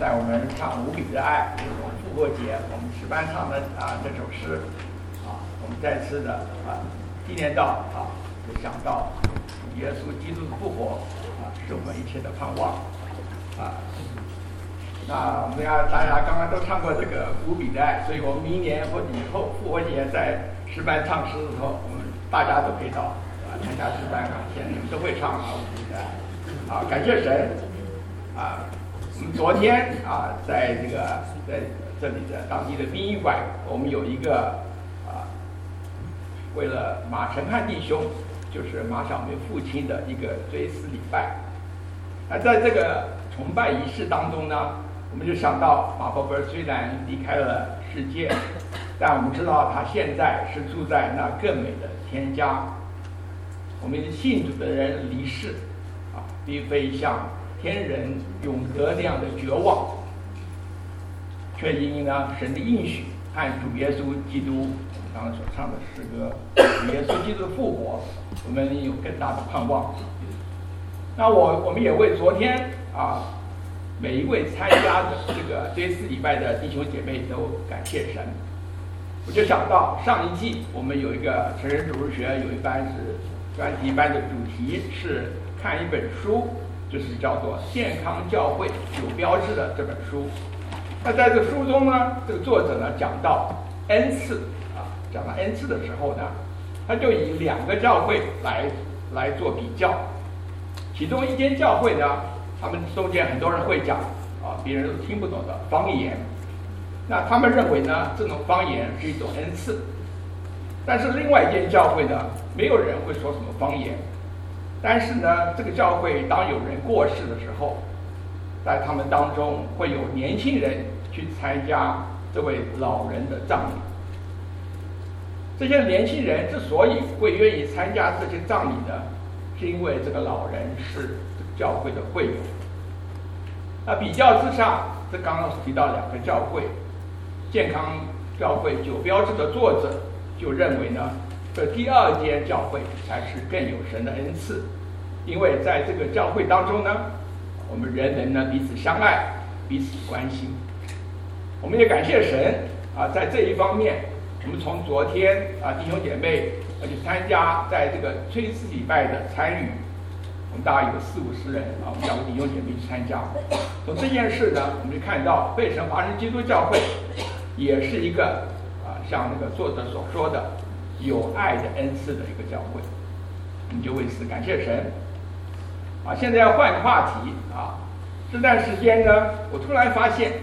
带我们唱无比的爱，这种复活节，我们诗班唱的这首诗我们再次的纪念到就想到耶稣基督的复活是我们一切的盼望那我们大家刚刚都唱过这个无比的爱，所以我们明年或者以后复活节在诗班唱诗的时候，我们大家都可以到参加诗班现在你们都会唱无比的爱感谢神我们昨天在这里的当地的殡仪馆，我们有一个为了马成汉弟兄，就是马小梅父亲的一个追思礼拜。那在这个崇拜仪式当中呢，我们就想到马伯伯虽然离开了世界，但我们知道他现在是住在那更美的天家。我们信主的人离世并非像天人永得那样的绝望，却因神的应许和主耶稣基督刚刚所唱的诗歌主耶稣基督的复活，我们有更大的盼望。那我们也为昨天每一位参加的这个追思礼拜的弟兄姐妹都感谢神。我就想到上一季我们有一个成人主日学有一班是专题班的主题是看一本书，就是叫做《健康教会9标志》的这本书。那在这个书中呢，这个作者呢讲到恩赐讲到恩赐的时候呢，他就以2个教会来做比较。其中一间教会呢，他们中间很多人会讲别人都听不懂的方言，那他们认为呢，这种方言是一种恩赐。但是另外一间教会呢，没有人会说什么方言。但是呢，这个教会当有人过世的时候，在他们当中会有年轻人去参加这位老人的葬礼。这些年轻人之所以会愿意参加这些葬礼呢，是因为这个老人是这个教会的会友。那比较之上，这刚刚提到2个教会，健康教会9标志的作者就认为呢，这第2间教会才是更有神的恩赐，因为在这个教会当中呢，我们人呢彼此相爱，彼此关心。我们也感谢神在这一方面，我们从昨天弟兄姐妹去参加在这个追思礼拜的参与，我们大概有40-50人我们2个弟兄姐妹去参加。从这件事呢，我们就看到贝城华人基督教会也是一个像那个作者所说的有爱的恩赐的一个教会。我们就为此感谢神现在要换个话题这段时间呢，我突然发现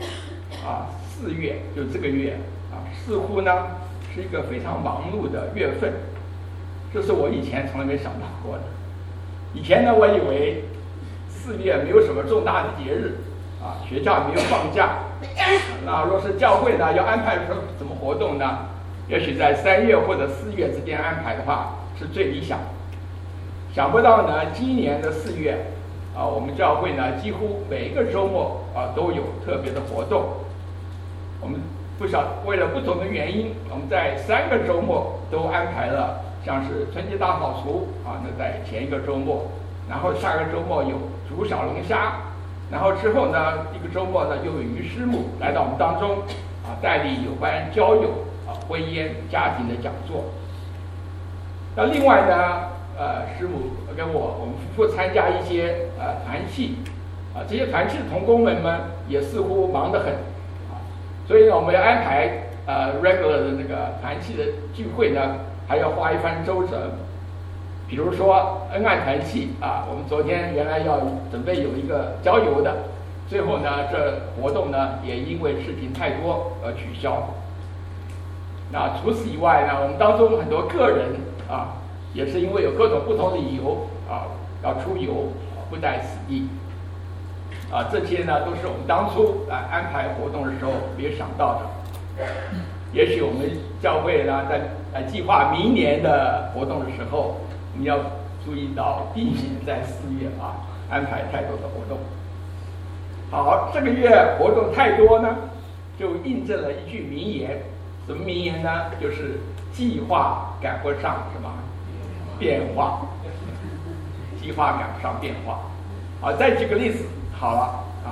4月就这个月似乎呢是一个非常忙碌的月份，这是我以前从来没想到过的。以前呢，我以为4月没有什么重大的节日学校也没有放假那若是教会呢要安排什么活动呢，也许在3月或者4月之间安排的话是最理想。想不到呢，今年的4月我们教会呢几乎每一个周末都有特别的活动。我们为了不同的原因，我们在3个周末都安排了，像是春节大扫除那在前一个周末，然后下个周末有煮小龙虾，然后之后呢一个周末呢又有于师母来到我们当中带领有关交友婚姻家庭的讲座。那另外呢师母跟我们夫妇参加一些团契这些团契的同工们也似乎忙得很所以呢我们要安排regular 的那个团契的聚会呢，还要花一番周折。比如说恩爱团契我们昨天原来要准备有一个郊游的，最后呢这活动呢也因为事情太多而取消。那除此以外呢，我们当中很多个人也是因为有各种不同的理由要出游不在此地这些呢都是我们当初安排活动的时候没有想到的。也许我们教会呢在计划明年的活动的时候，我们要注意到避免在4月安排太多的活动。好，这个月活动太多呢，就印证了一句名言。什么名言呢？就是计划赶不上什么变化，计划赶不上变化。再举个例子好了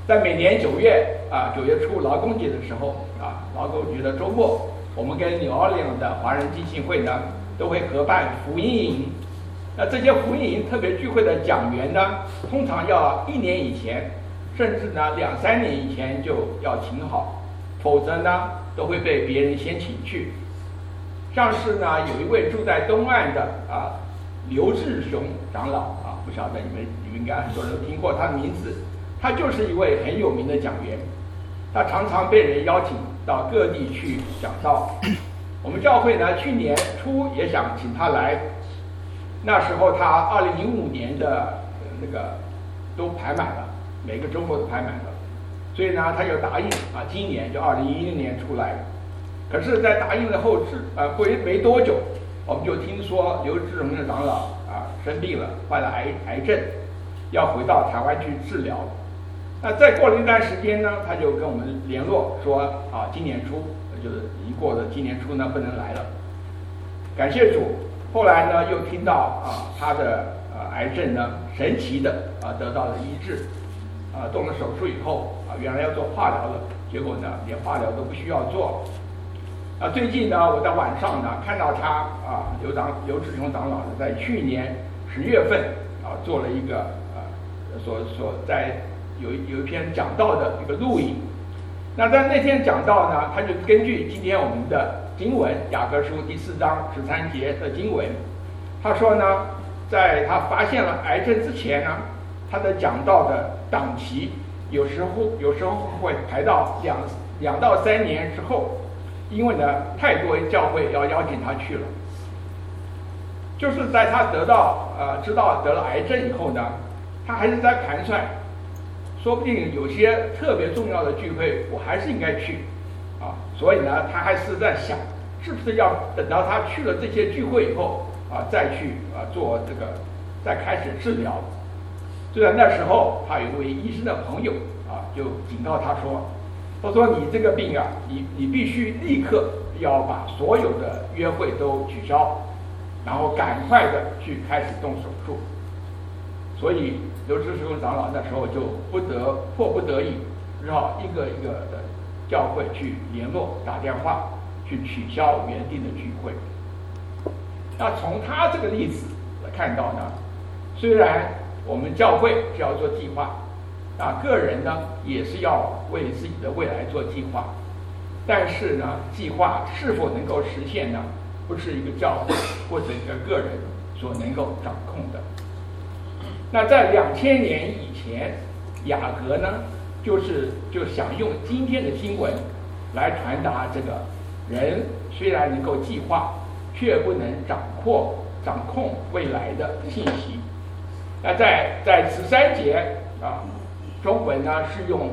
在每年9月初劳工节的时候劳工节的周末，我们跟纽奥良的华人基金会呢都会合办福音营。那这些福音营特别聚会的讲员呢，通常要1年以前，甚至呢2-3年以前就要请好，否则呢都会被别人先请去。上次呢有一位住在东岸的刘志雄长老不晓得你们应该很多人都听过他的名字，他就是一位很有名的讲员，他常常被人邀请到各地去讲道。我们教会呢去年初也想请他来，那时候他2005年的那个都排满了，每个周末都排满了，所以呢他就答应今年就2011年出来了。可是，在答应的后没多久，我们就听说刘志荣的长老生病了，患了癌症，要回到台湾去治疗。那再过了一段时间呢，他就跟我们联络说今年初就是已经过了今年初呢不能来了。感谢主，后来呢又听到他的癌症呢神奇的得到了医治，动了手术以后原来要做化疗了，结果呢连化疗都不需要做。最近呢，我在晚上呢看到他刘志雄长老呢，在去年10月份做了一个在有一篇讲道的一个录影。那在那天讲道呢，他就根据今天我们的经文雅各书第4章13节的经文，他说呢，在他发现了癌症之前呢，他的讲道的档期有时候会排到2到3年之后。因为呢，太多教会要邀请他去了，就是在他知道得了癌症以后呢，他还是在盘算，说不定有些特别重要的聚会，我还是应该去，所以呢，他还是在想，是不是要等到他去了这些聚会以后再去做这个，再开始治疗。就在那时候，他有一位医生的朋友就警告他说。他说：“你这个病你必须立刻要把所有的约会都取消，然后赶快的去开始动手术。”所以刘志雄长老那时候就迫不得已，只好一个一个的教会去联络打电话去取消原定的聚会。那从他这个例子来看到呢，虽然我们教会是要做计划。个人呢也是要为自己的未来做计划，但是呢，计划是否能够实现呢，不是一个教会或者一个个人所能够掌控的。那在2000年以前，雅各呢就想用今天的经文来传达这个人虽然能够计划，却不能掌控未来的信息。那在13节中文呢是用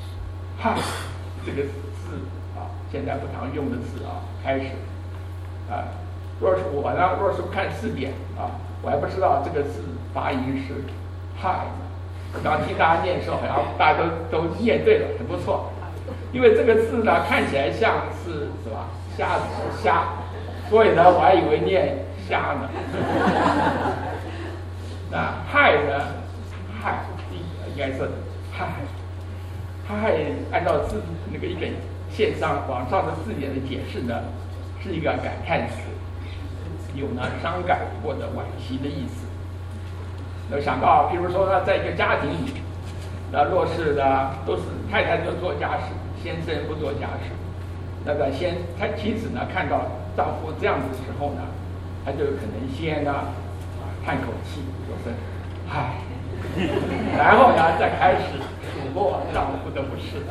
“哈”这个字现在不常用的字开始若是看字典我还不知道这个字发音是“嗨”。我刚听大家念的时候，好像大家都念对了，很不错。因为这个字呢看起来像是什么瞎子的瞎，所以呢我还以为念瞎呢。那“嗨”呢，“嗨”应该是。嗨，按照那个一个网上的字典的解释呢，是一个感叹词，有呢伤感或者惋惜的意思。那想到，比如说呢，在一个家庭里，那若是呢都是太太就做家事，先生不做家事，那个妻子呢看到丈夫这样子的时候呢，她就可能先呢叹口气，说声嗨。然后呢，再开始数落丈夫的不是。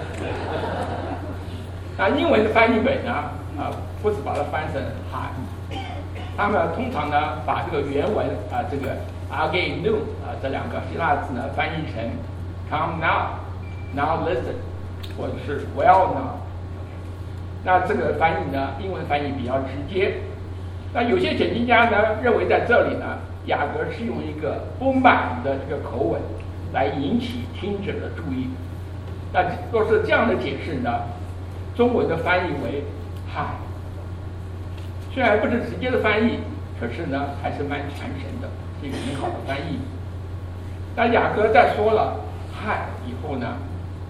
那英文的翻译本呢，不是把它翻成“嗨”，他们通常呢把这个原文这个 “again noon” 这2个希腊字呢翻译成 “come now”、“now listen” 或者是 “well now”。那这个翻译呢，英文翻译比较直接。那有些解经家呢认为在这里呢。雅各是用一个不满的这个口吻来引起听者的注意。那若是这样的解释呢，中文的翻译为“嗨”，虽然不是直接的翻译，可是呢还是蛮传神的，是一个很好的翻译。那雅各在说了“嗨”以后呢，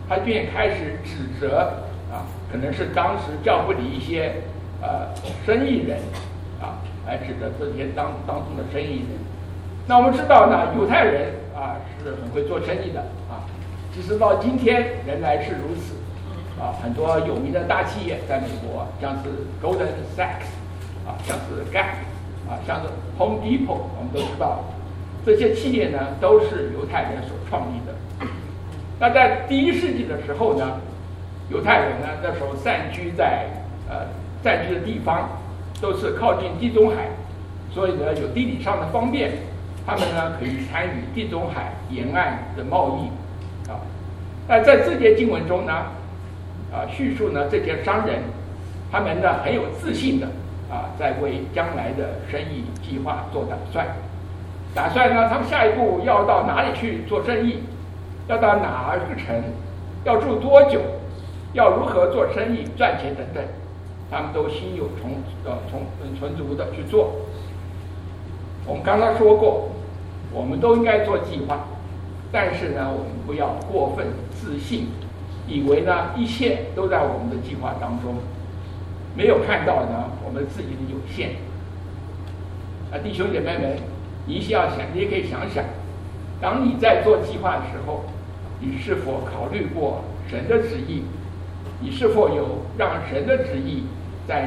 他便开始指责可能是当时教会里一些生意人来指责这些当中的生意人。那我们知道呢，犹太人是很会做生意的即使到今天仍然是如此很多有名的大企业在美国，像是 Golden Sachs 像是 Gap 像是 Home Depot， 我们都知道这些企业呢都是犹太人所创立的。那在第1世纪的时候呢，犹太人呢那时候散居的地方都是靠近地中海，所以呢有地理上的方便，他们呢可以参与地中海沿岸的贸易那在这节经文中呢叙述呢这些商人他们呢很有自信的在为将来的生意计划做打算呢他们下一步要到哪里去做生意，要到哪个城，要住多久，要如何做生意赚钱等等，他们都心有纯足的去做。我们刚刚说过，我们都应该做计划，但是呢我们不要过分自信，以为呢一切都在我们的计划当中，没有看到呢我们自己的有限。弟兄姐妹们，你也可以想想，当你在做计划的时候，你是否考虑过神的旨意？你是否有让神的旨意在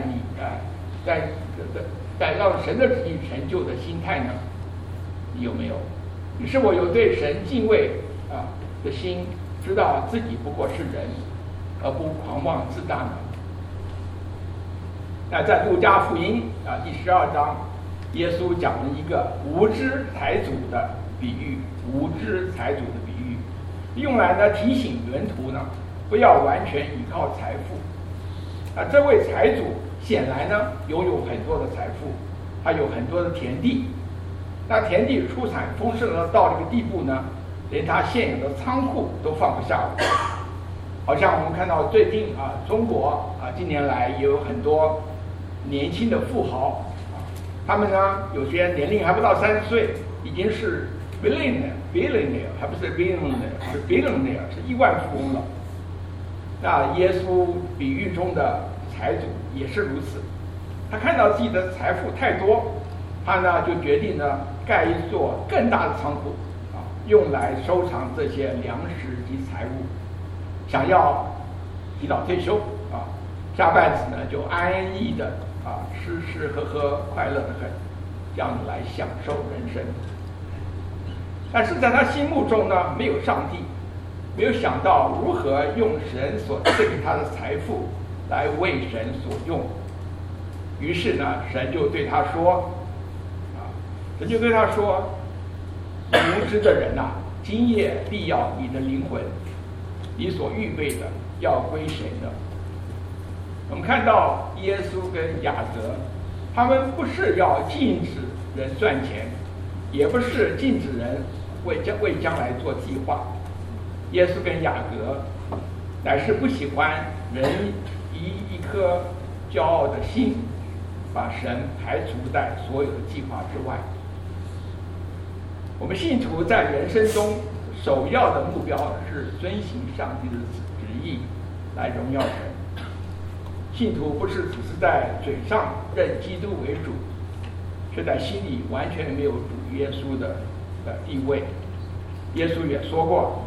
让神的旨意成就的心态呢？你有没有？你是否有对神敬畏的心，知道自己不过是人，而不狂妄自大呢？那在路加福音第12章，耶稣讲了一个无知财主的比喻，用来呢提醒门徒呢不要完全依靠财富。这位财主显然呢拥有很多的财富，他有很多的田地，那田地出产丰盛到了一个地步呢，连他现有的仓库都放不下了。好像我们看到最近中国近年来也有很多年轻的富豪他们呢有些年龄还不到30岁，已经是 billionaire 还不是 billionaire， 是 billionaire， 是亿万富翁了。那耶稣比喻中的财主也是如此，他看到自己的财富太多，他呢就决定呢盖一座更大的仓库用来收藏这些粮食及财物，想要提早退休下半子呢就安逸的吃吃喝喝，快乐的很，这样子来享受人生。但是在他心目中呢没有上帝，没有想到如何用神所赐给他的财富来为神所用。于是呢神就对他说无知的人今夜必要你的灵魂，你所预备的要归谁呢？我们看到耶稣跟雅各，他们不是要禁止人赚钱，也不是禁止人为将来做计划。耶稣跟雅各乃是不喜欢人以一颗骄傲的心把神排除在所有的计划之外。我们信徒在人生中首要的目标是遵行上帝的旨意来荣耀神。信徒不是只是在嘴上认基督为主，却在心里完全没有主耶稣的地位。耶稣也说过，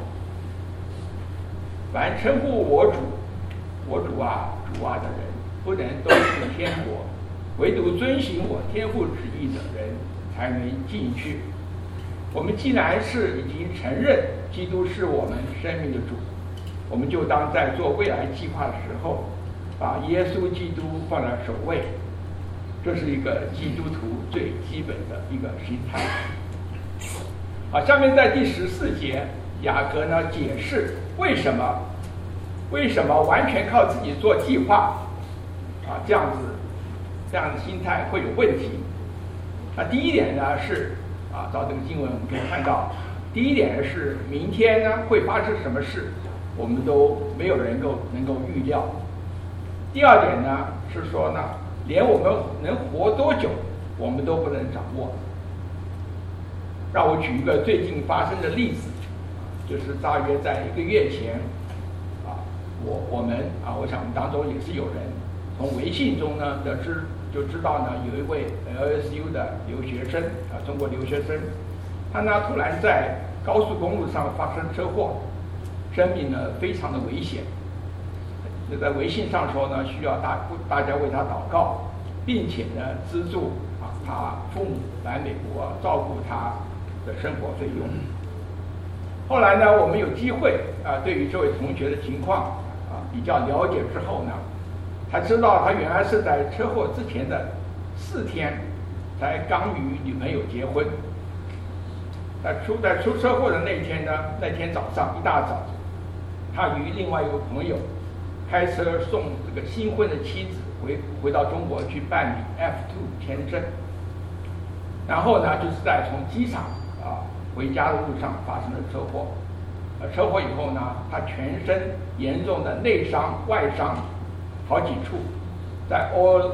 凡称呼我主主啊的人，不能都进天国，唯独遵行我天父旨意的人才能进去。我们既然是已经承认基督是我们生命的主，我们就当在做未来计划的时候把耶稣基督放在首位，这是一个基督徒最基本的一个心态。下面在第14节，雅各呢解释为什么完全靠自己做计划这样的心态会有问题。第一点呢是照这个经文我们可以看到，第一点是明天呢会发生什么事，我们都没有人能够预料。第二点呢是说呢，连我们能活多久我们都不能掌握。让我举一个最近发生的例子，就是大约在1个月前， 我们我想我们当中也是有人从微信中呢就知道呢，有一位 LSU 的留学生中国留学生，他呢突然在高速公路上发生车祸，生命呢非常的危险。在微信上说呢，需要大家为他祷告，并且呢资助他父母来美国照顾他的生活费用。后来呢，我们有机会对于这位同学的情况比较了解之后呢，才知道他原来是在车祸之前的4天才刚与女朋友结婚。在出车祸的那天呢，那天早上一大早，他与另外一个朋友开车送这个新婚的妻子回到中国去办理 F2 签证，然后呢，就是在从机场回家的路上发生了车祸。车祸以后呢，他全身严重的内伤、外伤好几处，在 Our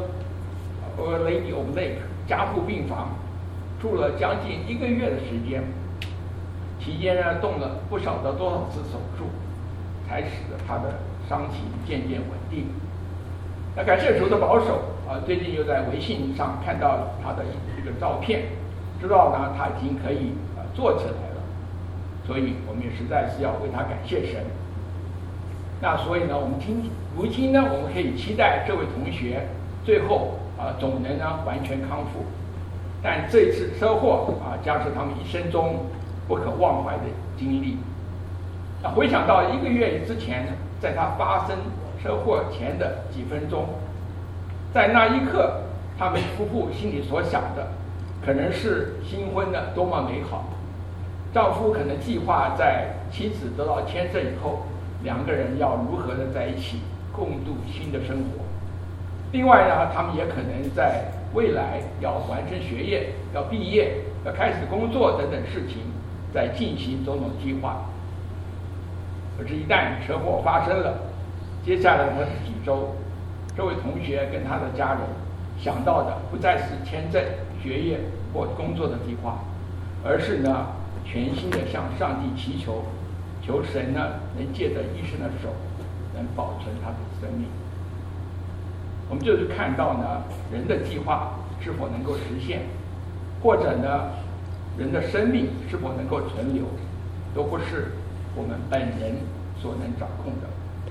Lady of Lake 加护病房住了将近1个月的时间，期间呢动了不晓得多少次手术，才使得他的伤情渐渐稳定。那感谢主的保守最近又在微信上看到了他的一个照片，知道呢他已经可以坐起来了，所以我们也实在是要为他感谢神。那所以呢，如今呢，我们可以期待这位同学最后总能呢完全康复。但这次车祸将是他们一生中不可忘怀的经历。那回想到1个月之前，在他发生车祸前的几分钟，在那一刻，他们夫妇心里所想的，可能是新婚的多么美好。丈夫可能计划在妻子得到签证以后，2个人要如何的在一起共度新的生活。另外呢，他们也可能在未来要完成学业、要毕业、要开始工作等等事情，在进行种种计划。可是，一旦车祸发生了，接下来的几周，这位同学跟他的家人想到的不再是签证、学业或工作的计划，而是呢全心的向上帝祈求，求神呢能借着医生的手，能保存他的生命。我们就是看到呢，人的计划是否能够实现，或者呢，人的生命是否能够存留，都不是我们本人所能掌控的。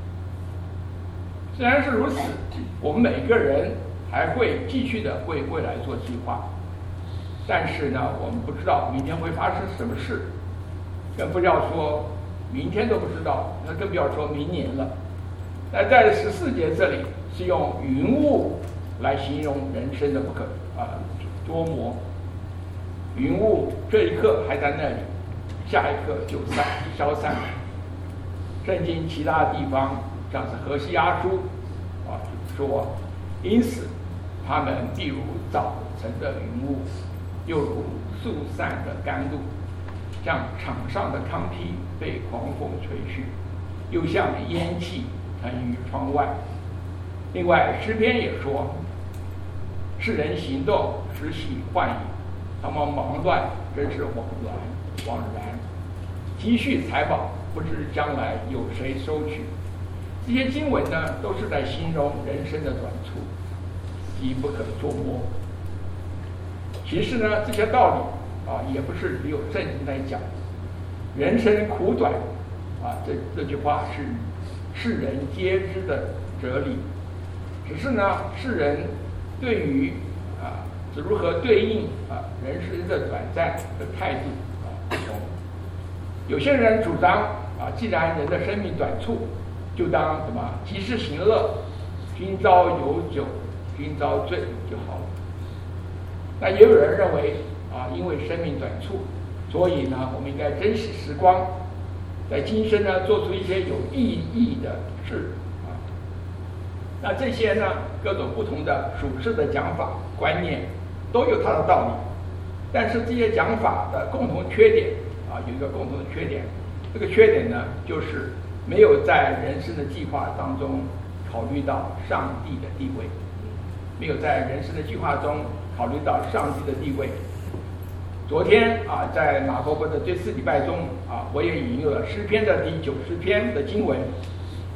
虽然是如此，我们每个人还会继续的为未来做计划，但是呢，我们不知道明天会发生什么事，更不要说明天都不知道，那更不要说明年了。那在14节这里是用云雾来形容人生的不可捉摸。云雾这一刻还在那里，下一刻就消散了。圣经其他地方像是何西阿书说，因此他们譬如早晨的云雾，又如速散的甘露，像场上的糠秕被狂风吹去，又像烟气腾于窗外。另外诗篇也说，世人行动时喜幻影，他们忙乱真是枉然，积蓄财宝不知将来有谁收取。这些经文呢，都是在形容人生的短促，极不可捉摸。其实呢，这些道理也不是只有圣经在讲。人生苦短这句话是世人皆知的哲理，只是呢，世人对于如何对应人生的短暂的态度不同。有些人主张既然人的生命短促，就当及时行乐，今朝有酒今朝醉就好了。那也有人认为因为生命短促，所以呢，我们应该珍惜时光，在今生呢做出一些有意义的事那这些呢，各种不同的属世的讲法观念都有它的道理，但是这些讲法的共同缺点有一个共同的缺点，这个缺点呢，就是没有在人生的计划当中考虑到上帝的地位，没有在人生的计划中考虑到上帝的地位。昨天在马可波的第4礼拜中我也引用了诗篇的第90篇的经文，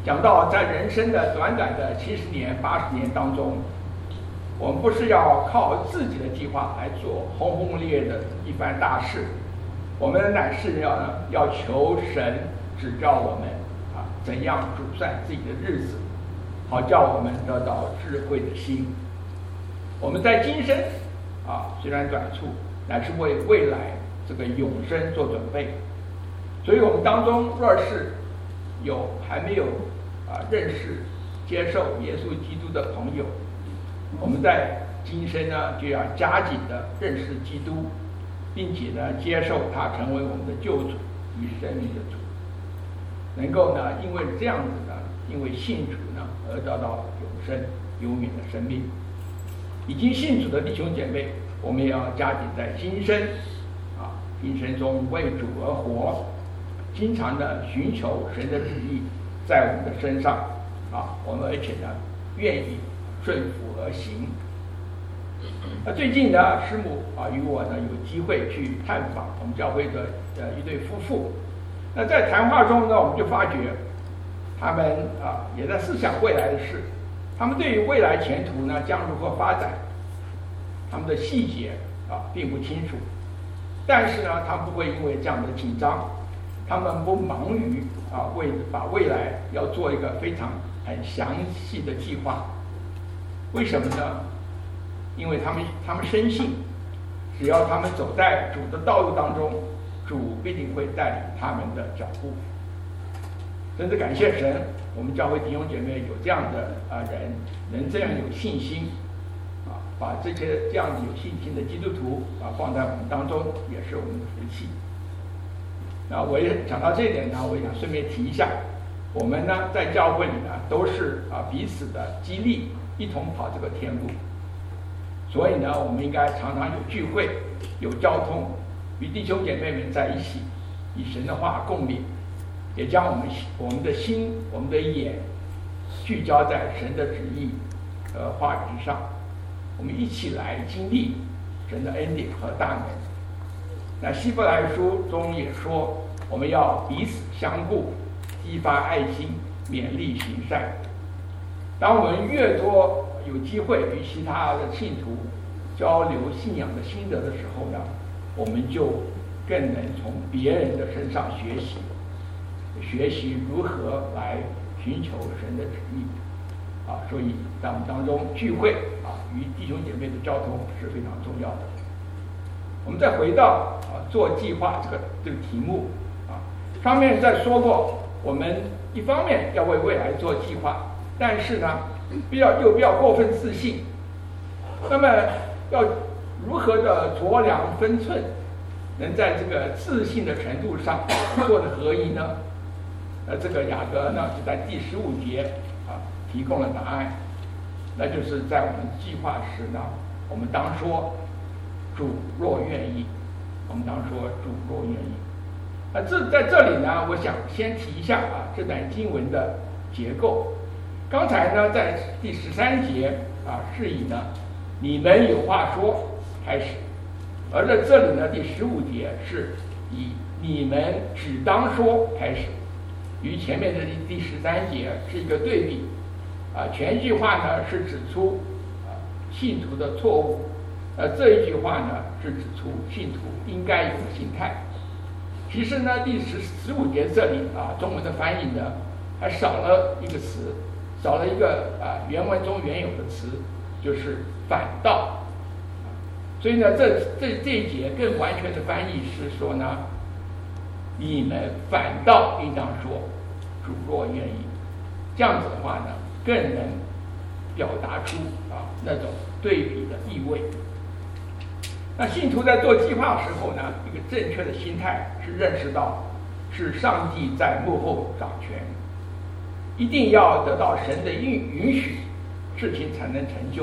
讲到在人生的短短的70年、80年当中，我们不是要靠自己的计划来做轰轰烈烈的一番大事，我们乃是要求神指教我们怎样主算自己的日子，好叫我们得到智慧的心。我们在今生虽然短促，乃是为未来这个永生做准备。所以我们当中若是还没有认识接受耶稣基督的朋友，我们在今生呢就要加紧的认识基督，并且呢接受他成为我们的救主与生命的主，能够呢因为这样子呢，因为信主呢而得到永生永远的生命。已经信主的弟兄姐妹，我们也要加紧在今生今生中为主而活，经常的寻求神的旨意在我们的身上我们而且呢愿意顺服而行。最近呢师母与我呢有机会去探访我们教会的一对夫妇。那在谈话中呢，我们就发觉他们也在思想未来的事，他们对于未来前途呢将如何发展，他们的细节并不清楚，但是呢他们不会因为这样的紧张，他们不忙于把未来要做一个很详细的计划。为什么呢？因为他们深信，只要他们走在主的道路当中，主必定会带领他们的脚步。真的感谢神，我们教会弟兄姐妹有这样的人，能这样有信心把这样子有信心的基督徒放在我们当中，也是我们的福气。那我也讲到这一点呢，我也想顺便提一下，我们呢在教会里呢都是彼此的激励，一同跑这个天路。所以呢，我们应该常常有聚会，有交通，与弟兄姐妹们在一起，以神的话共勉，也将我们的心、我们的眼聚焦在神的旨意和话语之上。我们一起来经历神的恩典和大能。那希伯来书中也说，我们要彼此相顾，激发爱心，勉励行善。当我们越多有机会与其他的信徒交流信仰的心得的时候呢，我们就更能从别人的身上学习如何来寻求神的旨意所以在我们当中聚会与弟兄姐妹的交通是非常重要的。我们再回到做计划这个题目上面再说过，我们一方面要为未来做计划，但是呢又不要过分自信。那么要如何的酌量分寸，能在这个自信的程度上做的合一呢？这个雅各呢就在第15节提供了答案，那就是在我们计划时呢，我们当说主若愿意，我们当说主若愿意。在这里呢，我想先提一下这段经文的结构。刚才呢，在第13节是以呢你们有话说开始，而在这里呢第15节是以你们只当说开始，与前面的第13节是一个对比前一句话呢是指出信徒的错误，这一句话呢是指出信徒应该有的心态。其实呢第15节这里中文的翻译呢还少了一个词，少了一个原文中原有的词，就是反倒。所以呢这一节更完全的翻译是说呢，你们反倒应当说主若愿意，这样子的话呢更能表达出那种对比的意味。那信徒在做计划的时候呢，一个正确的心态是认识到是上帝在幕后掌权，一定要得到神的允许，事情才能成就。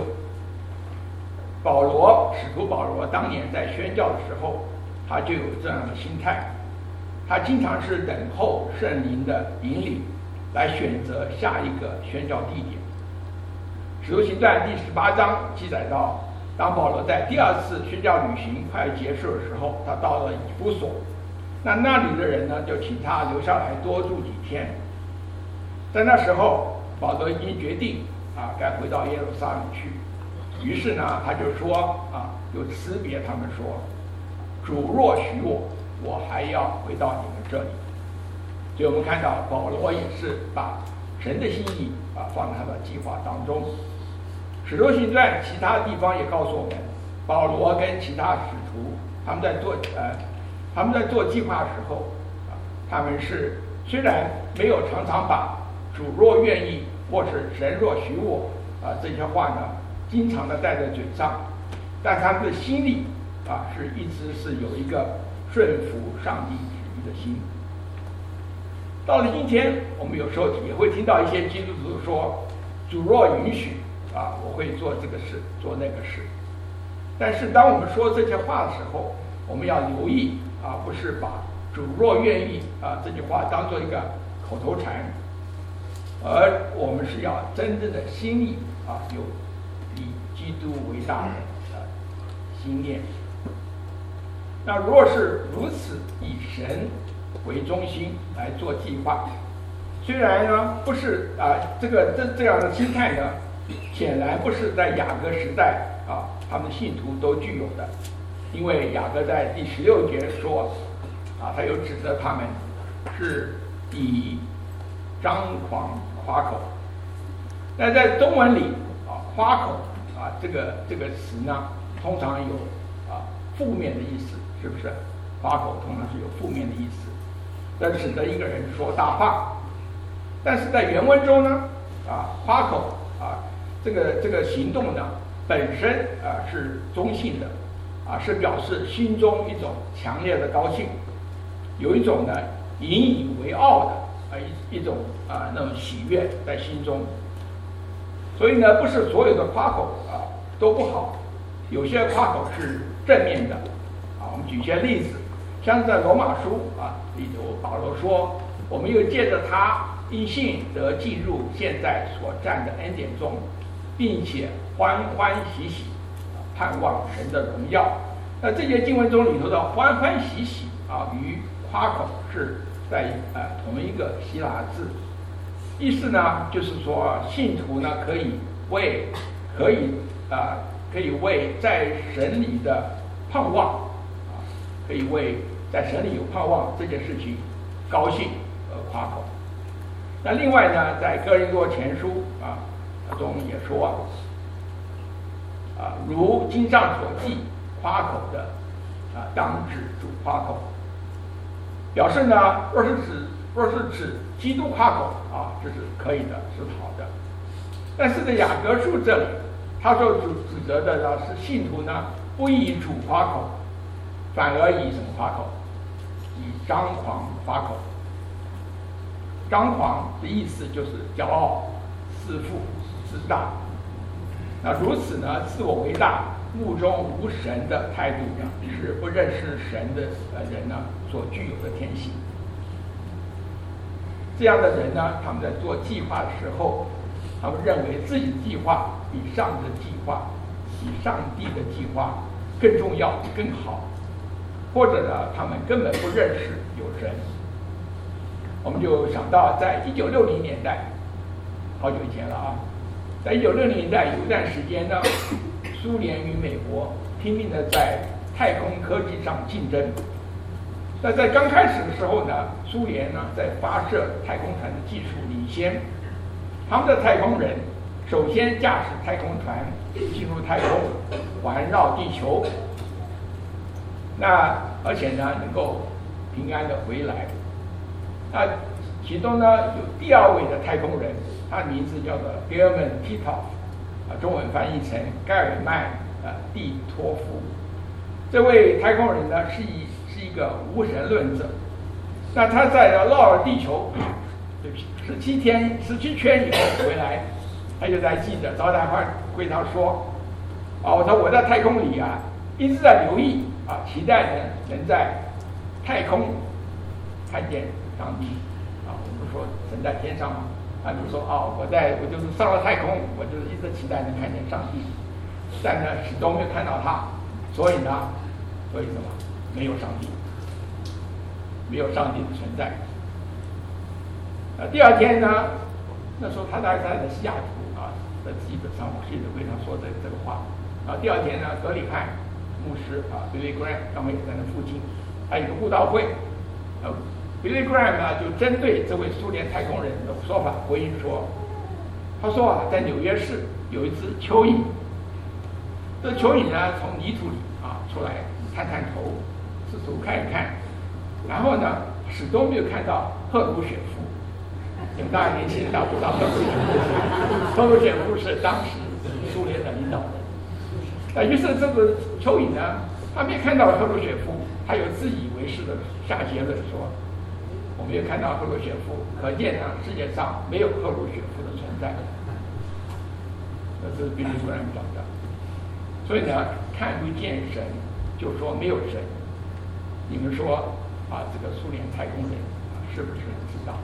使徒保罗当年在宣教的时候，他就有这样的心态，他经常是等候圣灵的引领来选择下一个宣教地点。使徒行传第18章记载到，当保罗在第2次宣教旅行快要结束的时候，他到了以弗所，那里的人呢就请他留下来多住几天。 在那时候，保罗已经决定该回到耶路撒冷去。于是呢，他就说就辞别他们说：“主若许我，我还要回到你们这里。”所以我们看到保罗也是把神的心意放在他的计划当中。使徒行传其他地方也告诉我们，保罗跟其他使徒他们在做计划的时候他们是虽然没有常常把主若愿意或是神若许我这些话呢经常的带在嘴上，但他们的心里是一直是有一个顺服上帝旨意的心。到了今天，我们有时候也会听到一些基督徒说：“主若允许我会做这个事，做那个事。”但是当我们说这些话的时候，我们要留意不是把“主若愿意”这句话当做一个口头禅，而我们是要真正的心里有以基督为大的心念。那若是如此以神为中心来做计划，虽然呢不是这样的心态呢，显然不是在雅各时代他们信徒都具有的，因为雅各在第16节说他有指责他们是以张狂夸口。那在中文里夸口这个词呢，通常有负面的意思，是不是？夸口通常是有负面的意思，这使得一个人说大话。但是在原文中呢，夸口这个行动呢本身是中性的是表示心中一种强烈的高兴，有一种呢引以为傲的一种那种喜悦在心中。所以呢，不是所有的夸口都不好，有些夸口是正面的我们举些例子，像在罗马书里头保罗说：“我们又借着他因信得进入现在所占的恩典中，并且欢欢喜喜盼望神的荣耀。”那这节经文中里头的欢欢喜喜与夸口是在同一个希腊字，意思呢就是说信徒呢可以为在神里的盼望可以为在神里有盼望这件事情高兴而夸口。那另外呢，在哥林多前书中也说如经上所记，夸口的当指主夸口，表示呢若是指基督夸口这是可以的，是好的。但是在雅各书这里，他所指责的呢是信徒呢不以主夸口，反而以什么夸口？以张狂夸口。张狂的意思就是骄傲、自负、自大。那如此呢，自我为大、目中无神的态度呢，是不认识神的人呢所具有的天性。这样的人呢，他们在做计划的时候，他们认为自己的计划比上帝的计划、比上帝的计划更重要、更好，或者呢，他们根本不认识有神。我们就想到，在1960年代，好久以前了在1960年代有一段时间呢，苏联与美国拼命的在太空科技上竞争。那在刚开始的时候呢，苏联呢在发射太空船的技术领先，他们的太空人首先驾驶太空船进入太空，环绕地球，那而且呢能够平安的回来。那其中呢有第二位的太空人，他的名字叫做 Gherman Titov， 中文翻译成盖尔曼蒂托夫。这位太空人呢是一个无神论者。那他在绕了地球17圈以后回来，他就在记者招待会上说我说我在太空里一直在留意期待呢能在太空看见上帝我们说神在天上嘛就说我就是上了太空，我就是一直期待能看见上帝，但呢始终没有看到他，所以什么？没有上帝，没有上帝的存在。第二天呢， 那时候他大概在西雅图啊，这基本上世界会上说这个话。然后第二天呢，格里汉牧师啊 ，Billy Graham 刚好也在那附近，还有一个布道会。Billy Graham 呢就针对这位苏联太空人的说法回应说，他说啊，在纽约市有一只蚯蚓，这蚯蚓呢从泥土里出来探探头，四处看一看，然后呢始终没有看到赫鲁雪夫。你们大家年轻人不知道赫鲁雪夫，赫鲁雪夫是当时苏联的领导人。于是这个蚯蚓呢，他没看到赫鲁雪夫，他有自以为是的下结论说，我没有看到赫鲁雪夫，可见呢世界上没有赫鲁雪夫的存在。这是比利夫人讲的。所以呢，看不见神，就说没有神。你们说这个苏联太空人是不是知道？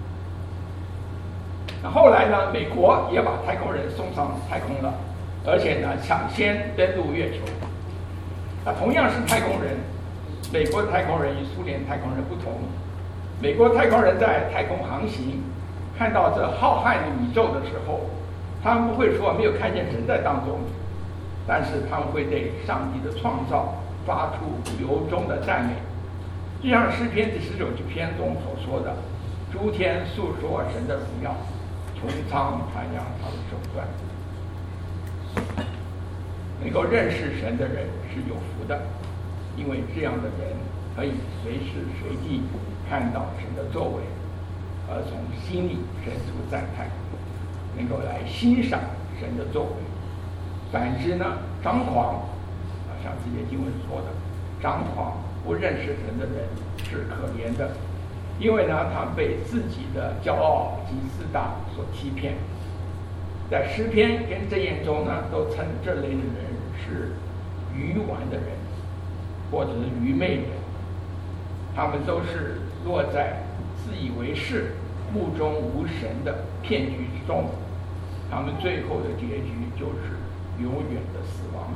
那后来呢，美国也把太空人送上太空了，而且呢抢先登陆月球。那同样是太空人，美国的太空人与苏联太空人不同。美国太空人在太空航行，看到这浩瀚的宇宙的时候，他们不会说没有看见神在当中，但是他们会对上帝的创造发出由衷的赞美，就像诗篇第19篇中所说的：“诸天诉说神的荣耀，穹苍传扬他的手段。”能够认识神的人是有福的，因为这样的人可以随时随地看到神的作为，而从心里生出赞叹，能够来欣赏神的作为。反之呢，张狂像这些经文说的，张狂不认识神的人是可怜的，因为呢，他被自己的骄傲及自大所欺骗。在诗篇跟箴言中呢，都称这类的人是愚顽的人，或者是愚昧人。他们都是落在自以为是、目中无神的骗局之中，他们最后的结局就是永远的死亡。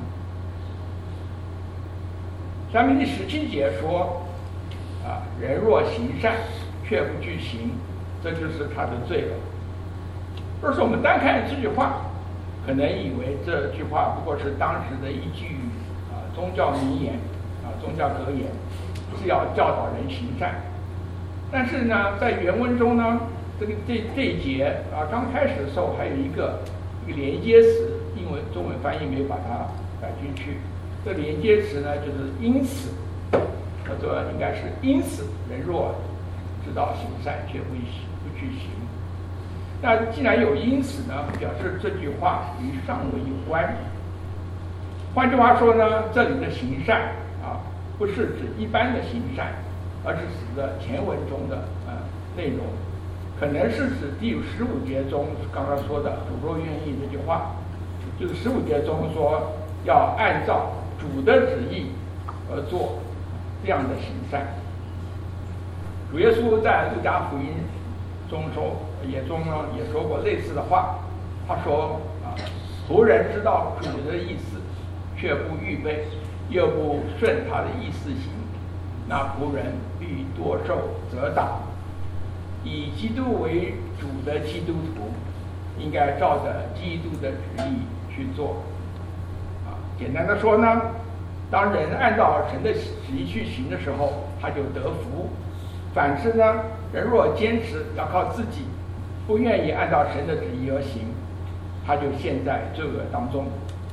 下面第17节说，人若行善，却不去行，这就是他的罪了。若是我们单看这句话，可能以为这句话不过是当时的一句宗教名言宗教格言，是要教导人行善。但是呢，在原文中呢，这一节刚开始的时候还有一个连接词，英文中文翻译没有把它摆进去。这连接词呢，就是因此，或者应该是因此，人若知道行善，却不去行。那既然有因此呢，表示这句话与上文有关。换句话说呢，这里的行善不是指一般的行善，而是指的前文中的内容，可能是指第15节中刚刚说的主若愿意这句话，就是15节中说要按照主的旨意而做这样的行善。主耶稣在路加福音中也说过类似的话，他说仆人知道主的意思，却不预备，又不顺他的意思行，那仆人必多受责打。以基督为主的基督徒，应该照着基督的旨意去做。简单的说呢，当人按照神的旨意去行的时候，他就得福。反之呢，人若坚持要靠自己，不愿意按照神的旨意而行，他就陷在罪恶当中。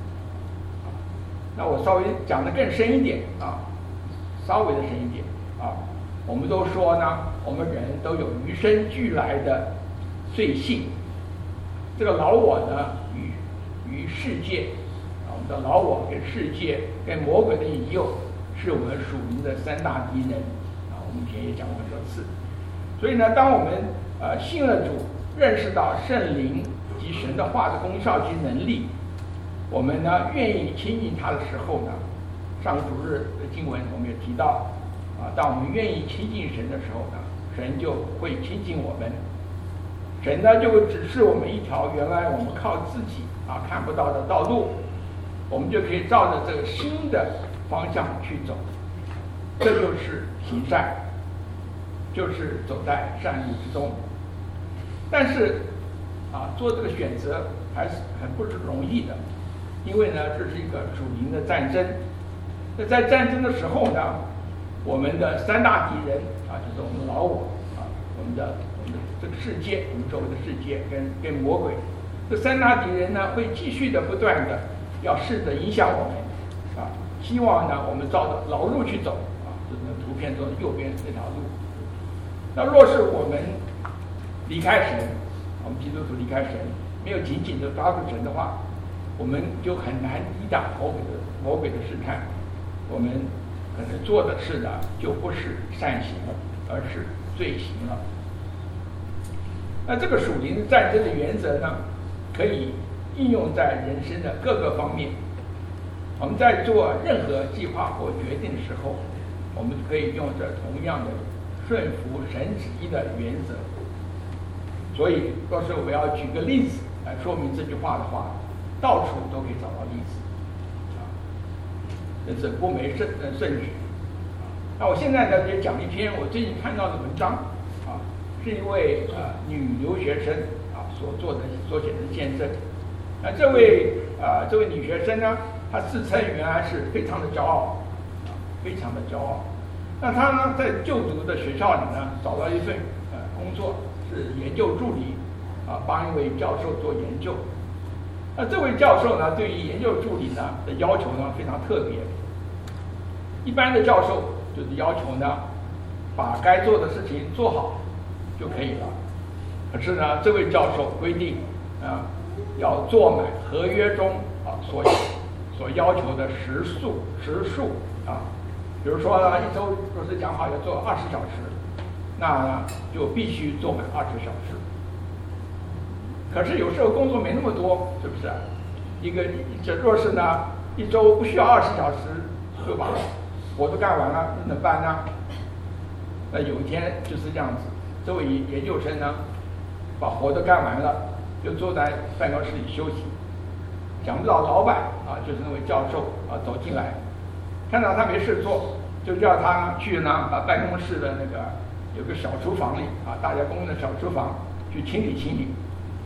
那我稍微讲得更深一点稍微的深一点我们都说呢，我们人都有与生俱来的罪性。这个老我呢，与世界我们的老我跟世界跟魔鬼的引诱，是我们属灵的3大敌人我们以前也讲过很多次。所以呢，当我们信了主，认识到圣灵及神的话的功效及能力，我们呢愿意亲近他的时候呢，上主日的经文我们也提到当我们愿意亲近神的时候呢，神就会亲近我们。神呢就会指示我们一条原来我们靠自己看不到的道路，我们就可以照着这个新的方向去走。这就是行善，就是走在善路之中。但是做这个选择还是很不容易的，因为呢，这是一个属灵的战争。那在战争的时候呢，我们的三大敌人就是我们的老我我们的这个世界，我们周围的世界跟魔鬼，这三大敌人呢会继续的不断的要试着影响我们希望呢我们照着老路去走就是那图片中的右边这条路。那若是我们离开神，我们基督徒离开神，没有紧紧的抓住神的话，我们就很难抵挡魔鬼的试探。我们可能做的事呢，就不是善行了，而是罪行了。那这个属灵战争的原则呢，可以应用在人生的各个方面。我们在做任何计划或决定的时候，我们可以用着同样的顺服神旨意的原则。所以，若是我要举个例子来说明这句话的话，到处都可以找到例子这是不没证据那我现在呢，也讲一篇我最近看到的文章是一位女留学生所写的见证。那这位女学生呢，她自称原来是非常的骄傲非常的骄傲。那她呢，在就读的学校里呢，找到一份工作，是研究助理帮一位教授做研究。那这位教授呢，对于研究助理呢的要求呢非常特别。一般的教授就是要求呢，把该做的事情做好就可以了。可是呢，这位教授规定要做满合约中所要求的时数比如说一周若是讲好要做20小时，那就必须做满20小时。可是有时候工作没那么多，是不是？若是呢一周不需要20小时就把活都干完了，那怎么办呢？那有一天就是这样子，这位研究生呢，把活都干完了，就坐在办公室里休息。想不到老板就是那位教授走进来，看到他没事做，就叫他去把办公室的那个有个小厨房里大家公用的小厨房去清理清理。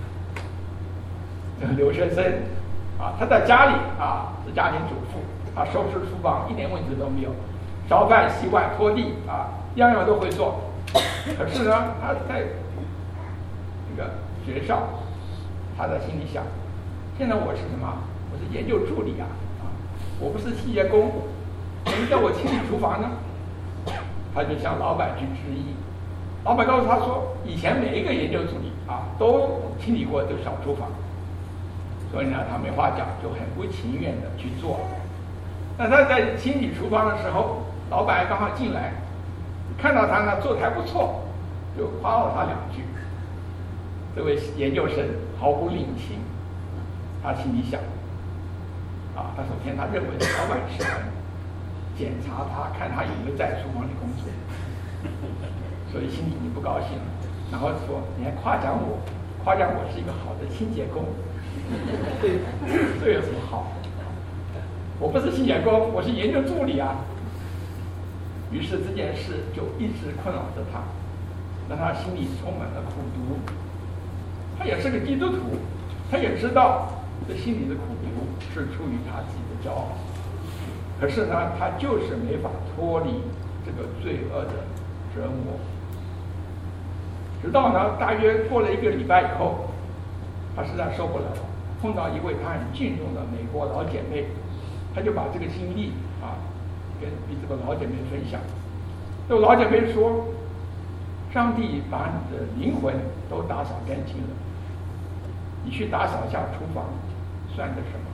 这个留学生他在家里是家庭主妇，收拾厨房一点问题都没有，烧饭洗碗拖地样样都会做。可是呢，他在这个学校，他在心里想，现在我是什么？我是研究助理我不是清洁工，怎么叫我清理厨房呢？他就向老板去质疑。老板告诉他说，以前每一个研究助理都清理过这个小厨房，所以呢，他没话讲，就很不情愿的去做。那他在清理厨房的时候，老板刚好进来，看到他呢做得还不错，就夸了他2句。这位研究生毫不领情，他心里想他首先他认为老板是检查他，看他有没有在厨房里工作，所以心里已经不高兴了。然后说，你还夸奖我是一个好的清洁工，这有什么好？我不是清洁工，我是研究助理于是这件事就一直困扰着他，让他心里充满了苦毒。他也是个基督徒，他也知道这心里的苦毒是出于他自己的骄傲，可是呢，他就是没法脱离这个罪恶的折磨。直到呢，大约过了1个礼拜以后，他实在受不了了，碰到一位他很敬重的美国老姐妹，他就把这个经历跟这个老姐妹分享。这个老姐妹说，上帝把你的灵魂都打扫干净了，你去打扫一下厨房算个什么？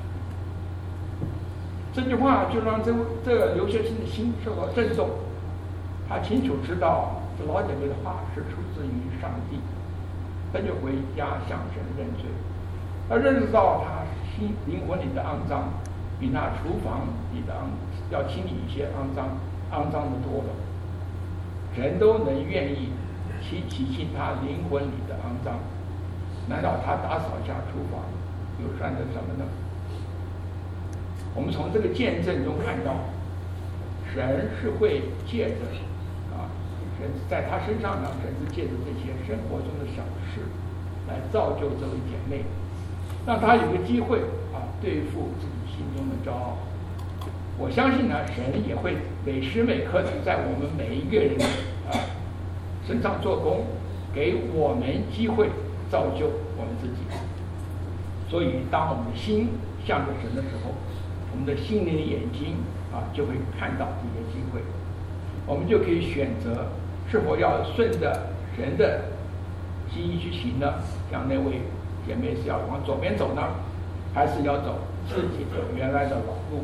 这句话就让这个留学生的心受到震动。他清楚知道这老姐妹的话是出自于上帝，他就回家向神认罪。他认识到他灵魂里的肮脏比那厨房里的要清理一些肮脏的多了。人都能愿意洗清他灵魂里的肮脏，难道他打扫一下厨房又算得什么呢？我们从这个见证中看到，神是会借着神在他身上呢，神是借着这些生活中的小事来造就这位姐妹，让她有个机会对付自己心中的骄傲。我相信呢，神也会每时每刻的在我们每一个人身上做工，给我们机会造就我们自己。所以，当我们的心向着神的时候，我们的心灵的眼睛就会看到这些机会，我们就可以选择是否要顺着神的心意去行呢？像那位姐妹是要往左边走呢，还是要走自己的原来的老路？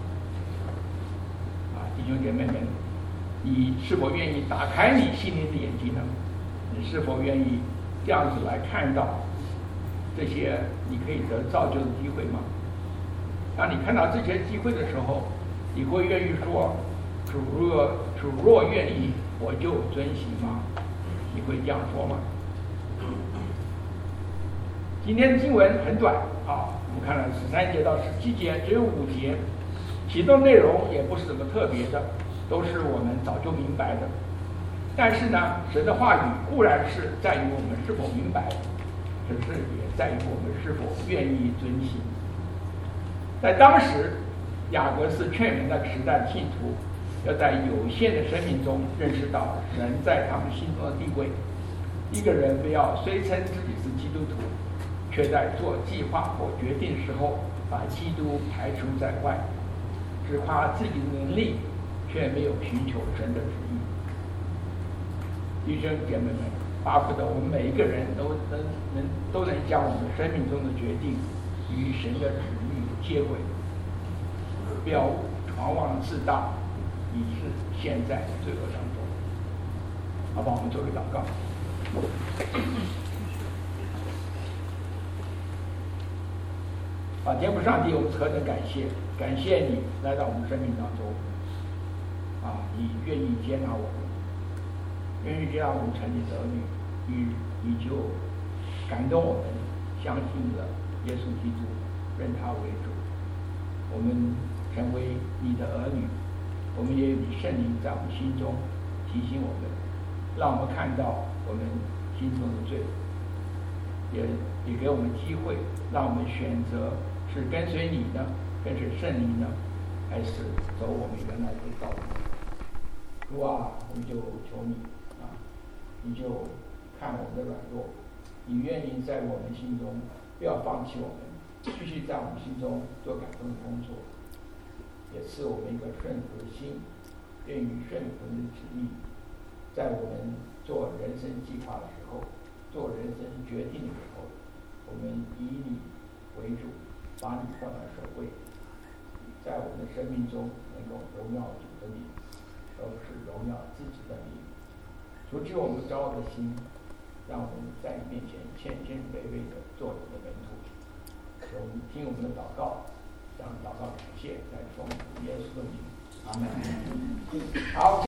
弟兄姐妹们，你是否愿意打开你心灵的眼睛呢？你是否愿意这样子来看到这些你可以得造就的机会吗？当你看到这些机会的时候，你会愿意说主若愿意，我就遵行吗？你会这样说吗？今天的经文很短我们看了13节到17节，只有5节，其中内容也不是什么特别的，都是我们早就明白的。但是呢，神的话语固然是在于我们是否明白，可是也在于我们是否愿意遵行。在当时雅各是劝勉那个时代的信徒，要在有限的生命中认识到神在他们心中的地位。一个人不要虽称自己是基督徒，却在做计划或决定时候把基督排除在外，只夸自己的能力，却没有寻求神的旨意。弟兄姐妹们，巴不得我们每一个人都能将我们生命中的决定与神的旨意接轨，不要狂妄自大，以致陷在罪恶当中。好吧，我们做个祷告。天父上帝，我们何等感谢你来到我们生命当中你愿意接纳我们，愿意接纳我们成你的儿女，你就感动我们相信了耶稣基督，认他为主，我们成为你的儿女，我们也有你圣灵在我们心中提醒我们，让我们看到我们心中的罪，也给我们机会，让我们选择是跟随你呢，跟随圣灵呢，还是走我们原来的道路。主啊，我们就求你你就看我们的软弱，你愿意在我们心中不要放弃我们，继续在我们心中做感动的工作，也赐我们一个顺服的心，愿意顺服你的旨意，在我们做人生计划的时候，做人生决定的时候，我们以你为主，把你放在首位，在我们的生命中能够荣耀主的名，而不是荣耀自己的名。除去我们骄傲的心，让我们在你面前谦谦卑卑的做你的门徒。我们听我们的祷告，让祷告感谢，在奉耶稣的名，阿门。好。